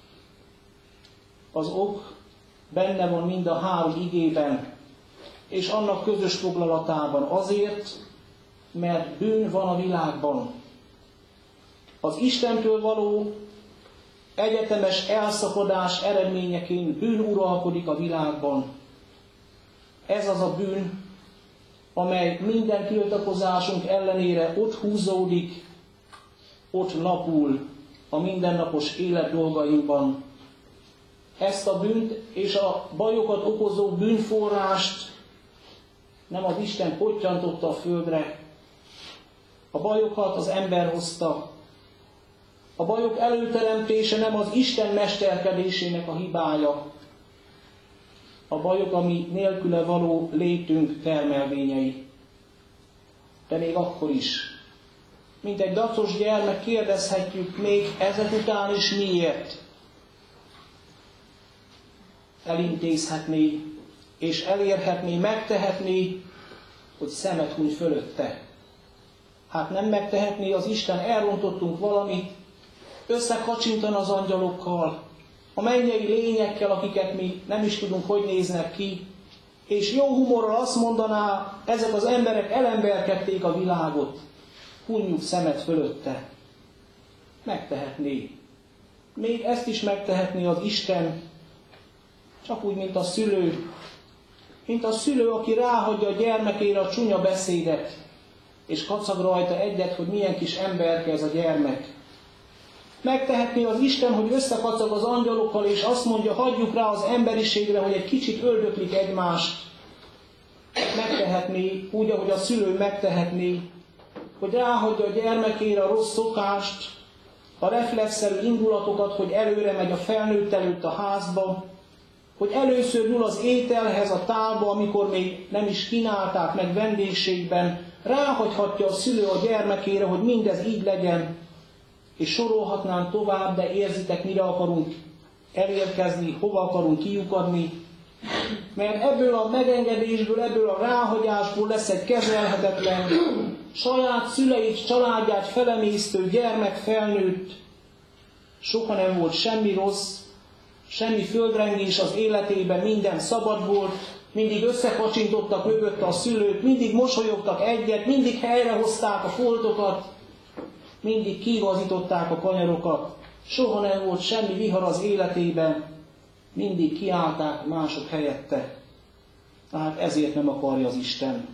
Az ok benne van mind a 3 igében, és annak közös foglalatában. Azért, mert bűn van a világban. Az Istentől való egyetemes elszakadás eredményeként bűn uralkodik a világban. Ez az a bűn, amely minden tiltakozásunk ellenére ott húzódik, ott lapul a mindennapos élet dolgainkban. Ezt a bűnt és a bajokat okozó bűnforrást nem az Isten pottyantotta a földre. A bajokat az ember hozta. A bajok előteremtése nem az Isten mesterkedésének a hibája. A bajok, ami nélküle való létünk termelvényei. De még akkor is, mint egy dacos gyermek kérdezhetjük még ezek után is miért. Elintézhetné és elérhetné, megtehetné, hogy szemet huny fölötte. Hát nem megtehetné az Isten, elrontottunk valamit, összekacsintana az angyalokkal, a mennyei lényekkel, akiket mi nem is tudunk, hogy néznek ki, és jó humorral azt mondaná, ezek az emberek elemberkedték a világot, hunyjuk szemet fölötte. Megtehetné. Még ezt is megtehetné az Isten, csak úgy, mint a szülő. Mint a szülő, aki ráhagyja a gyermekére a csúnya beszédet, és kacag rajta egyet, hogy milyen kis emberke ez a gyermek. Megtehetné az Isten, hogy összekacag az angyalokkal, és azt mondja, hagyjuk rá az emberiségre, hogy egy kicsit öldöklik egymást. Megtehetné, úgy, ahogy a szülő megtehetné, hogy ráhagyja a gyermekére a rossz szokást, a reflexzerű indulatokat, hogy előre megy a felnőtt előtt a házba, hogy először nyúl az ételhez, a tálba, amikor még nem is kínálták meg vendégségben, ráhagyhatja a szülő a gyermekére, hogy mindez így legyen, és sorolhatnánk tovább, de érzitek, mire akarunk elérkezni, hova akarunk kiukadni, mert ebből a megengedésből, ebből a ráhagyásból lesz egy kezelhetetlen, saját szüleit, családját felemésztő gyermek felnőtt. Soha nem volt semmi rossz, semmi földrengés az életében, minden szabad volt, mindig összekacsintottak mögötte a szülőt, mindig mosolyogtak egyet, mindig helyrehozták a foltokat, mindig kiigazították a kanyarokat. Soha nem volt semmi vihar az életében, mindig kiállták mások helyette. Tehát ezért nem akarja az Isten.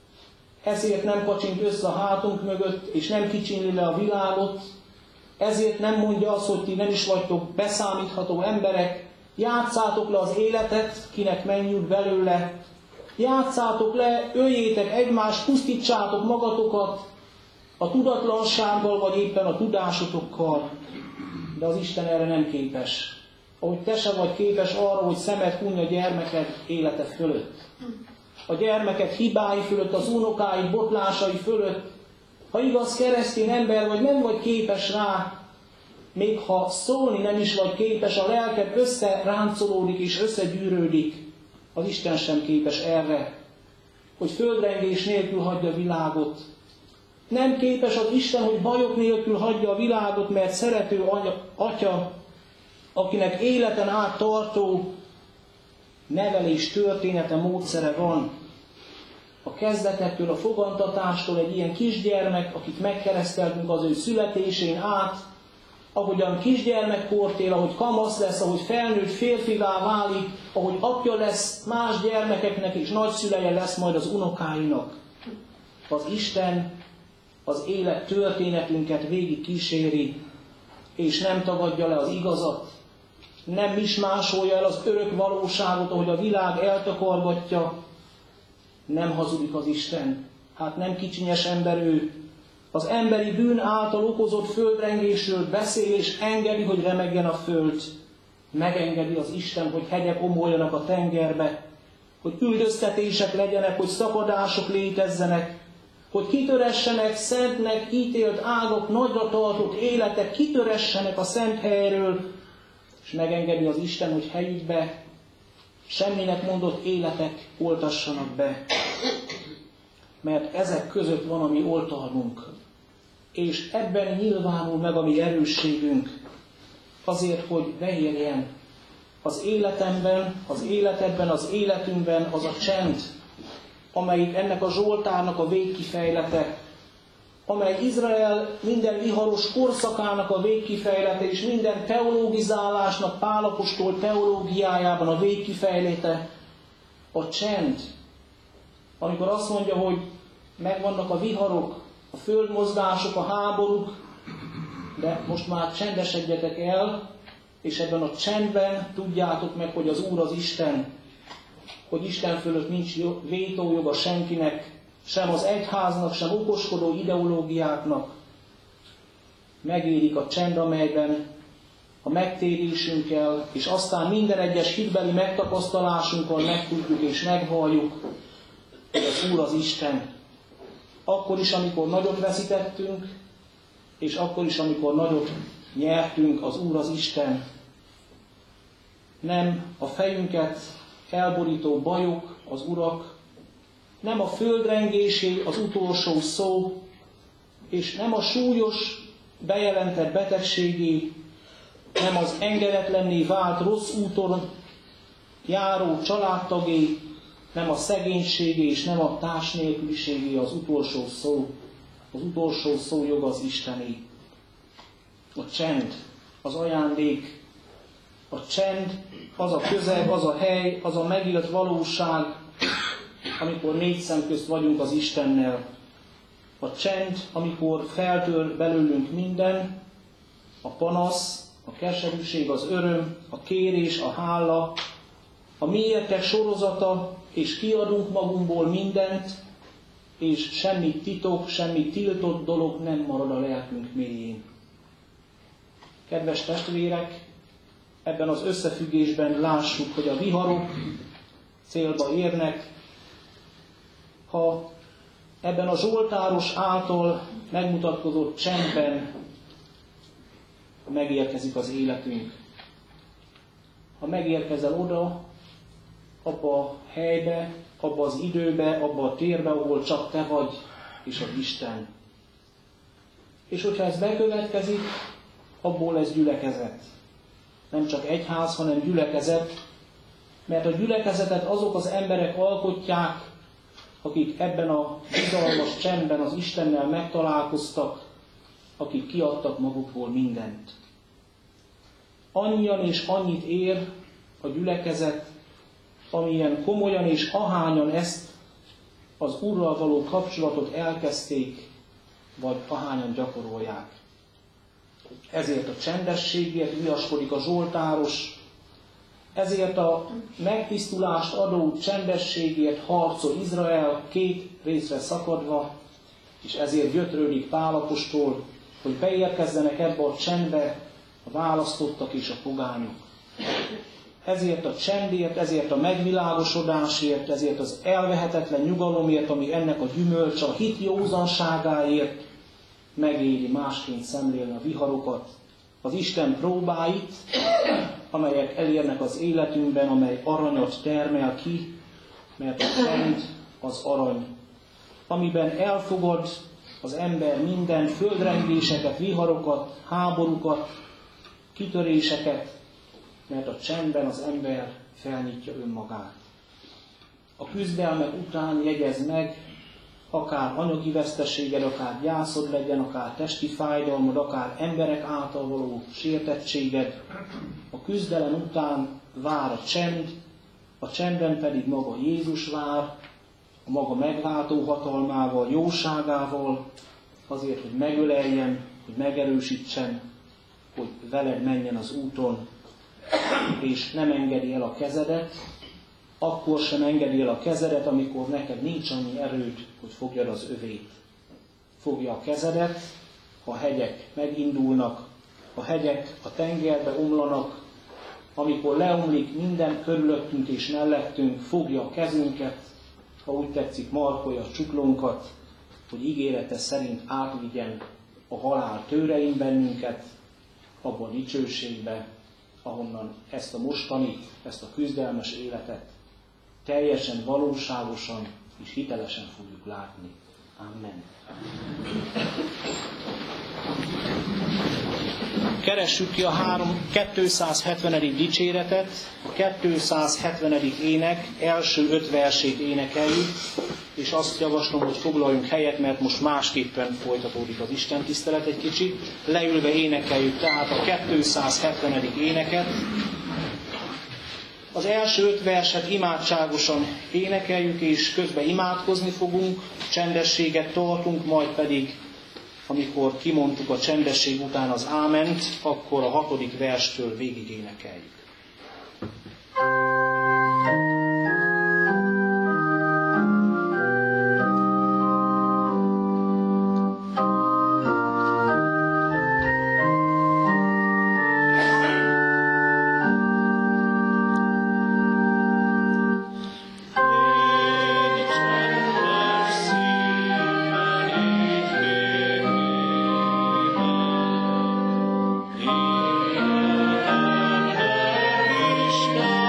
Ezért nem kacsint össze a hátunk mögött, és nem kicsinli le a világot. Ezért nem mondja azt, hogy ti nem is vagytok beszámítható emberek. Játszátok le az életet, kinek mennyi jut belőle. Játszátok le, öljétek egymást, pusztítsátok magatokat a tudatlansággal, vagy éppen a tudásotokkal. De az Isten erre nem képes. Ahogy te se vagy képes arra, hogy szemed huny a gyermeked élete fölött. A gyermeked hibái fölött, az unokái botlásai fölött. Ha igaz keresztény ember vagy, nem vagy képes rá, még ha szólni nem is vagy képes, a lelked összeráncolódik és összegyűrődik. Az Isten sem képes erre, hogy földrengés nélkül hagyja a világot. Nem képes az Isten, hogy bajok nélkül hagyja a világot, mert szerető atya, akinek életen át tartó nevelés története, módszere van. A kezdetektől, a fogantatástól egy ilyen kisgyermek, akit megkereszteltünk az ő születésén át, ahogyan kisgyermekkort él, ahogy kamasz lesz, ahogy felnőtt férfivá válik, ahogy apja lesz más gyermekeknek és nagyszüleje lesz majd az unokáinak. Az Isten az élet történetünket végig kíséri, és nem tagadja le az igazat, nem mismásolja el az örök valóságot, ahogy a világ eltakargatja. Nem hazudik az Isten. Hát nem kicsinyes ember ő. Az emberi bűn által okozott földrengésről beszél, és engedi, hogy remegjen a föld. Megengedi az Isten, hogy hegyek omoljanak a tengerbe, hogy üldöztetések legyenek, hogy szakadások létezzenek, hogy kitöressenek szentnek ítélt ágak, nagyra tartott életek, kitöressenek a szent helyről, és megengedi az Isten, hogy helyükbe semminek mondott életek oltassanak be. Mert ezek között van a mi oltalmunk. És ebben nyilvánul meg a mi erősségünk. Azért, hogy beérjen az életemben, az életedben, az életünkben az a csend, amelyik ennek a Zsoltárnak a végkifejlete, amely Izrael minden viharos korszakának a végkifejlete, és minden teológizálásnak Pál apostol teológiájában a végkifejlete, a csend. Amikor azt mondja, hogy megvannak a viharok, a földmozgások, a háborúk, de most már csendesedjetek el, és ebben a csendben tudjátok meg, hogy az Úr az Isten, hogy Isten fölött nincs vétójoga senkinek, sem az egyháznak, sem okoskodó ideológiáknak. Megérik a csend, amelyben a megtérésünkkel, és aztán minden egyes hitbeli megtapasztalásunkkal megtudjuk és megvalljuk, hogy az Úr az Isten. Akkor is, amikor nagyot veszítettünk, és akkor is, amikor nagyot nyertünk, az Úr az Isten. Nem a fejünket elborító bajok az urak, nem a földrengésé az utolsó szó, és nem a súlyos, bejelentett betegségé, nem az engedetlenné vált rossz úton járó családtagé, nem a szegénységé és nem a társnélküliségé az utolsó szó. Az utolsó szó jog az Istené. A csend, az ajándék, a csend, az a közeg, az a hely, az a megélt valóság, amikor négy szem közt vagyunk az Istennel. A csend, amikor feltör belőlünk minden, a panasz, a keserűség, az öröm, a kérés, a hála, a miértek sorozata, és kiadunk magunkból mindent, és semmi titok, semmi tiltott dolog nem marad a lelkünk mélyén. Kedves testvérek, ebben az összefüggésben lássuk, hogy a viharok célba érnek, ha ebben a zsoltáros által megmutatkozott csendben megérkezik az életünk. Ha megérkezel oda, abba a helybe, abba az időbe, abba a térbe, ahol csak te vagy, és az Isten. És hogyha ez bekövetkezik, abból lesz gyülekezet. Nem csak egyház, hanem gyülekezet, mert a gyülekezetet azok az emberek alkotják, akik ebben a bizalmas csendben az Istennel megtalálkoztak, akik kiadtak magukból mindent. Annyian és annyit ér a gyülekezet, amilyen komolyan és ahányan ezt az Úrral való kapcsolatot elkezdték, vagy ahányan gyakorolják. Ezért a csendességért viaskodik a zsoltáros, ezért a megtisztulást adó csendességért harcol Izrael két részre szakadva, és ezért gyötrődik Pál apostol, hogy beérkezzenek ebbe a csendbe a választottak és a pogányok. Ezért a csendért, ezért a megvilágosodásért, ezért az elvehetetlen nyugalomért, ami ennek a gyümölcse, a hit józanságáért megéri másként szemlélni a viharokat, az Isten próbáit, amelyek elérnek az életünkben, amely aranyat termel ki, mert a csend az arany, amiben elfogad az ember minden földrengéseket, viharokat, háborúkat, kitöréseket, mert a csendben az ember felnyitja önmagát. A küzdelmek után jegyez meg, akár anyagi veszteséged, akár gyászod legyen, akár testi fájdalmad, akár emberek által való sértettséged. A küzdelem után vár a csendben pedig maga Jézus vár, a maga megváltó hatalmával, jóságával, azért, hogy megöleljen, hogy megerősítsen, hogy veled menjen az úton, és nem engedi el a kezedet, akkor sem engedi el a kezedet, amikor neked nincs annyi erőd, hogy fogjad az övét. Fogja a kezedet, ha a hegyek megindulnak, a hegyek a tengerbe omlanak, amikor leomlik minden körülöttünk és mellettünk, fogja a kezünket, ha úgy tetszik, markolja a csuklónkat, hogy ígérete szerint átvigyen a halál tőrein bennünket, abba a dicsőségbe, ahonnan ezt a mostanit, ezt a küzdelmes életet teljesen, valóságosan és hitelesen fogjuk látni. Amen. Keressük ki a 270. dicséretet, a 270. ének első 5 versét énekeljük, és azt javaslom, hogy foglaljunk helyet, mert most másképpen folytatódik az Isten tisztelet egy kicsit. Leülve énekeljük tehát a 270. éneket. Az első 5 verset imádságosan énekeljük, és közben imádkozni fogunk, csendességet tartunk, majd pedig, amikor kimondtuk a csendesség után az áment, akkor a 6. verstől végig énekeljük. Krishna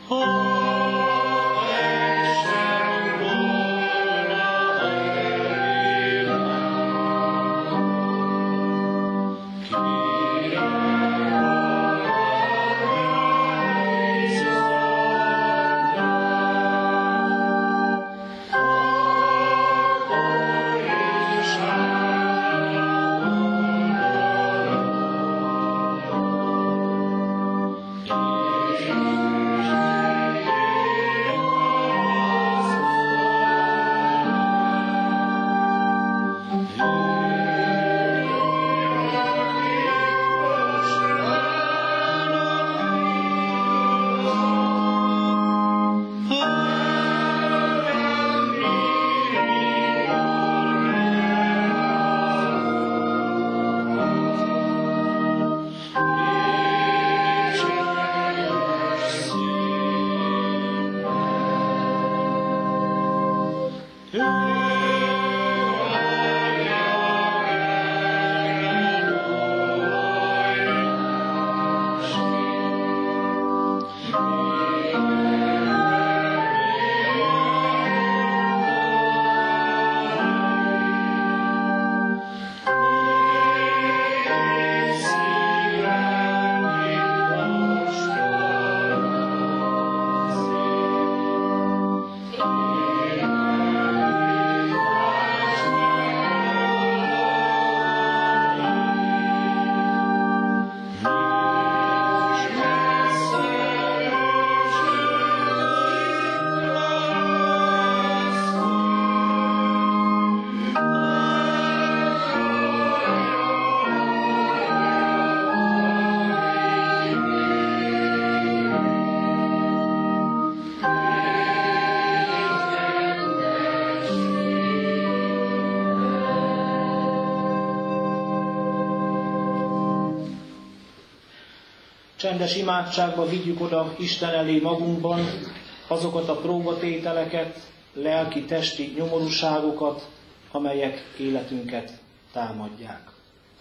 Csendes imádságba vigyük oda Isten elé magunkban azokat a próbatételeket, lelki-testi nyomorúságokat, amelyek életünket támadják.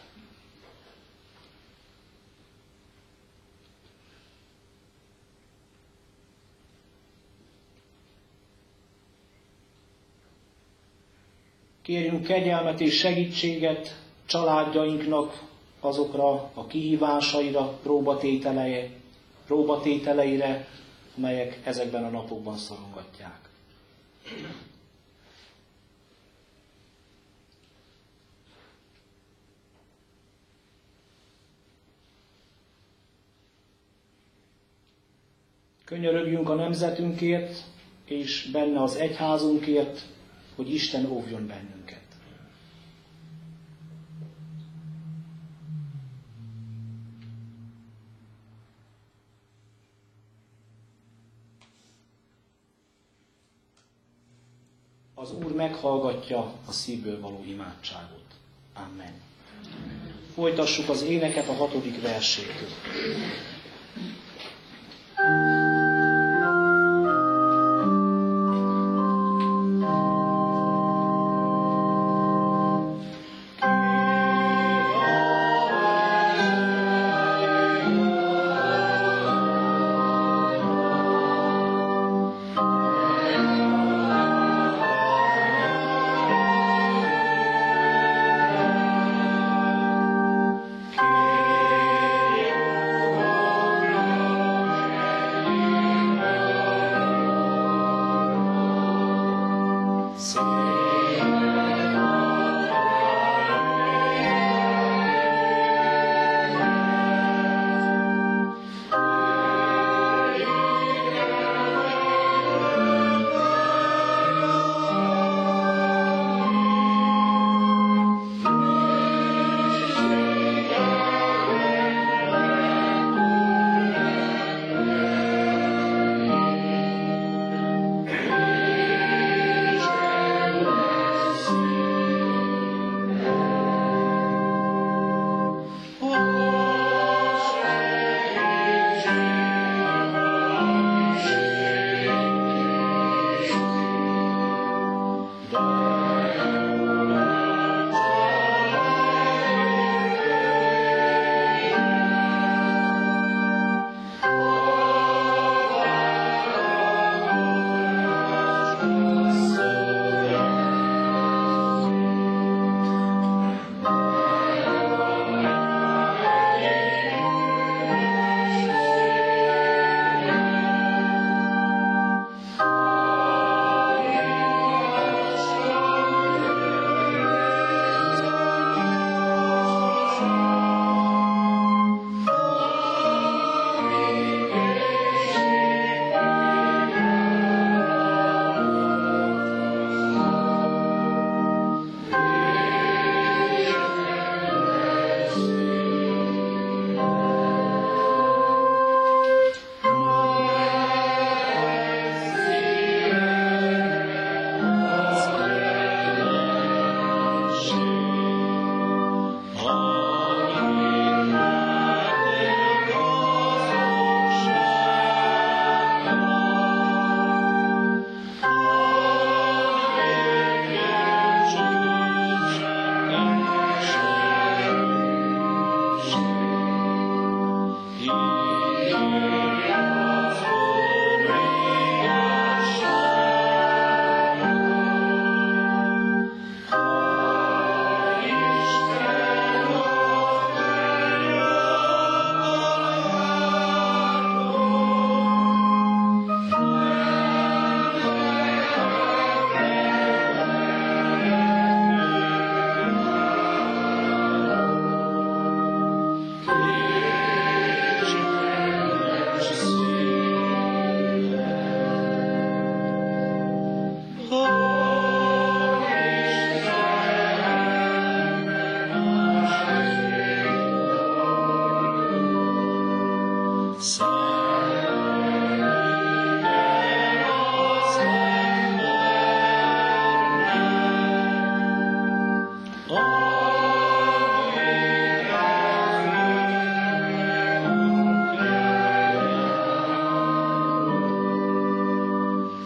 Kérjünk kegyelmet és segítséget családjainknak azokra a kihívásaira, próbatételeire, amelyek ezekben a napokban szorongatják. Könyörögjünk a nemzetünkért, és benne az egyházunkért, hogy Isten óvjon bennünket. Az Úr meghallgatja a szívből való imádságot. Amen. Folytassuk az éneket a 6. versétől. Kyrie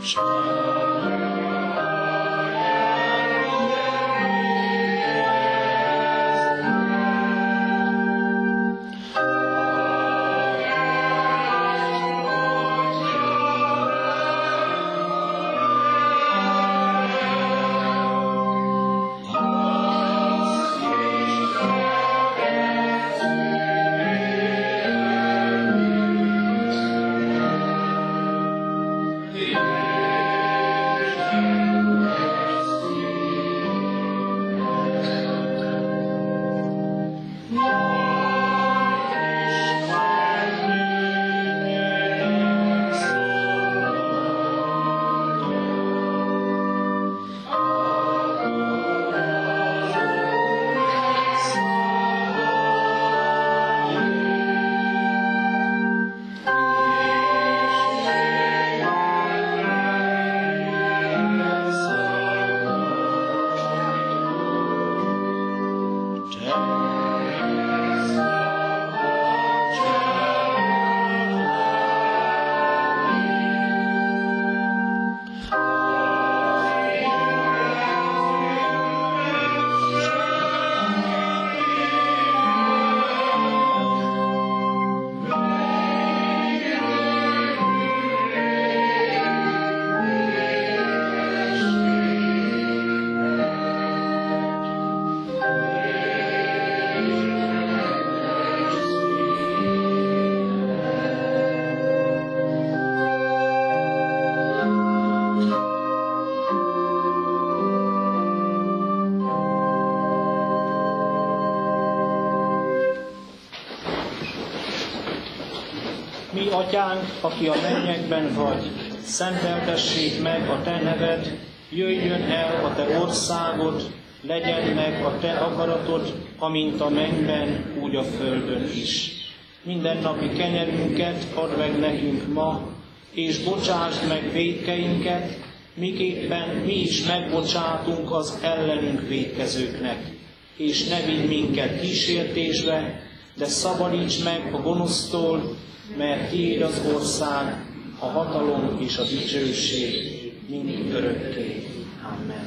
Mi, Atyánk, aki a mennyekben vagy, szenteltessék meg a Te neved, jöjjön el a Te országod, legyen meg a Te akaratod, amint a mennyben, úgy a földön is. Mindennapi kenyerünket add meg nekünk ma, és bocsásd meg vétkeinket, miképpen mi is megbocsátunk az ellenünk vétkezőknek. És ne vigy minket kísértésbe, de szabadíts meg a gonosztól, mert Tiéd az ország, a hatalom és a dicsőség mind örökké. Amen.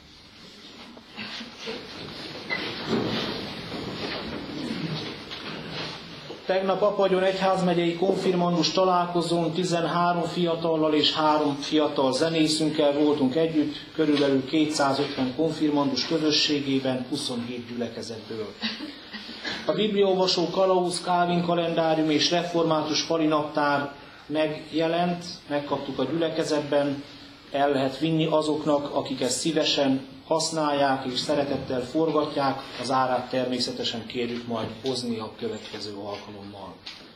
Tegnap Apagyon egyházmegyei konfirmandus találkozón 13 fiatallal és 3 fiatal zenészünkkel voltunk együtt, körülbelül 250 konfirmandus közösségében, 27 gyülekezetből. A bibliaolvasó kalauz, Kálvin kalendárium és református palinaptár megjelent, megkaptuk a gyülekezetben, el lehet vinni azoknak, akik ezt szívesen használják és szeretettel forgatják, az árát természetesen kérjük majd hozni a következő alkalommal.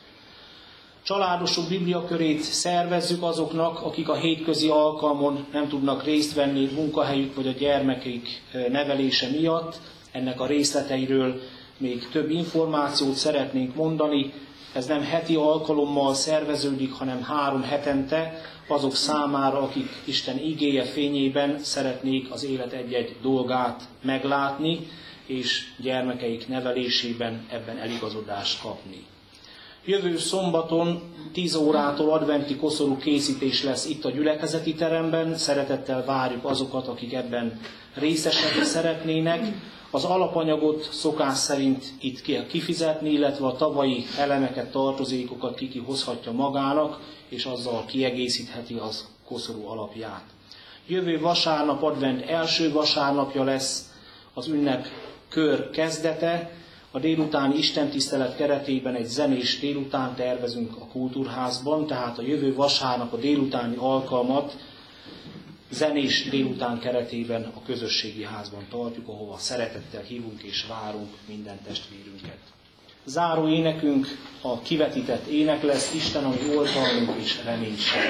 Családosok bibliakörét szervezzük azoknak, akik a hétközi alkalmon nem tudnak részt venni munkahelyük vagy a gyermekeik nevelése miatt. Ennek a részleteiről még több információt szeretnénk mondani. Ez nem heti alkalommal szerveződik, hanem 3 hetente azok számára, akik Isten igéje fényében szeretnék az élet egy-egy dolgát meglátni, és gyermekeik nevelésében ebben eligazodást kapni. Jövő szombaton 10 órától adventi koszorú készítés lesz itt a gyülekezeti teremben. Szeretettel várjuk azokat, akik ebben részesek szeretnének. Az alapanyagot szokás szerint itt kell kifizetni, illetve a tavalyi elemeket, tartozékokat ki hozhatja magának, és azzal kiegészítheti az koszorú alapját. Jövő vasárnap, advent első vasárnapja lesz az ünnep kör kezdete. A délutáni istentisztelet keretében egy zenés délután tervezünk a kultúrházban, tehát a jövő vasárnap a délutáni alkalmat zenés délután keretében a közösségi házban tartjuk, ahova szeretettel hívunk és várunk minden testvérünket. Záró énekünk a kivetített ének lesz, Isten, ami oltalmunk és reménység.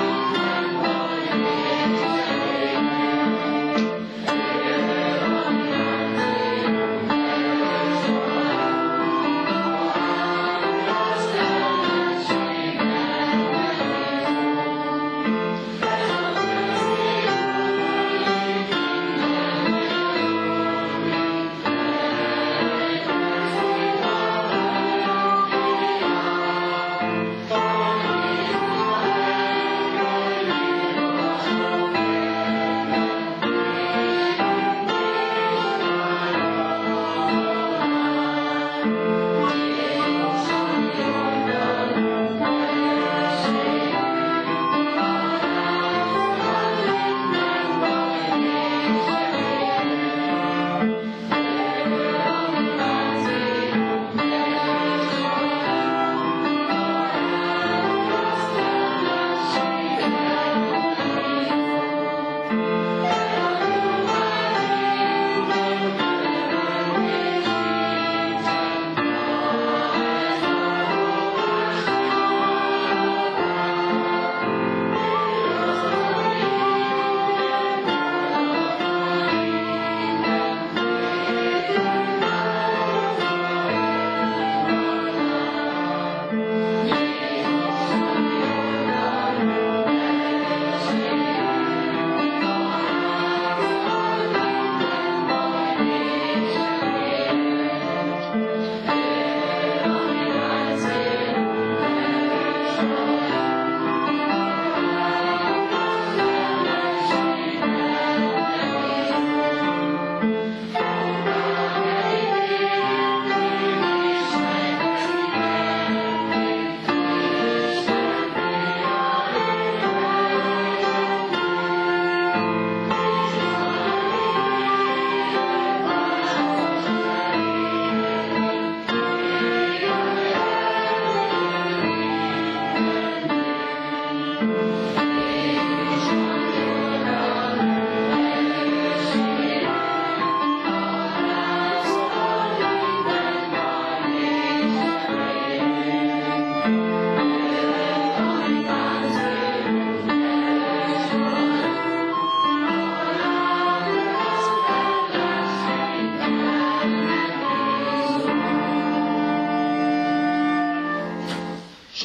Amen.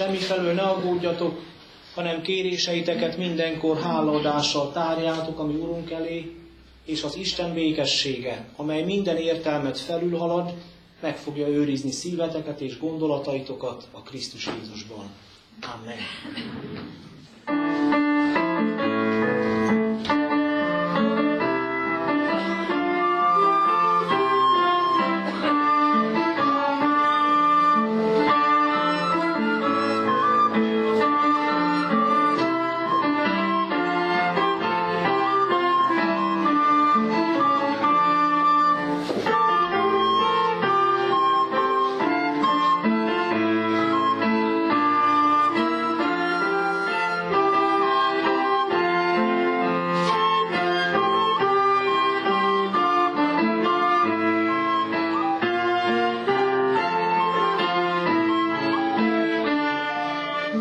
semmifelől ne aggódjatok, hanem kéréseiteket mindenkor hálaadással tárjátok a mi Urunk elé, és az Isten békessége, amely minden értelmet felülhalad, meg fogja őrizni szíveteket és gondolataitokat a Krisztus Jézusban. Amen.